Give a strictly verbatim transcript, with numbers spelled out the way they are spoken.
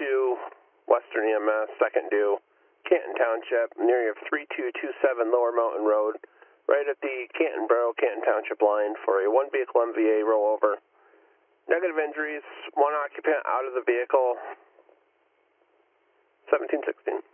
two, Western E M S, second due, Canton Township, near your three two two seven Lower Mountain Road, right at the Canton Borough, Canton Township line for a one vehicle M V A rollover. Negative injuries, one occupant out of the vehicle, seventeen sixteen.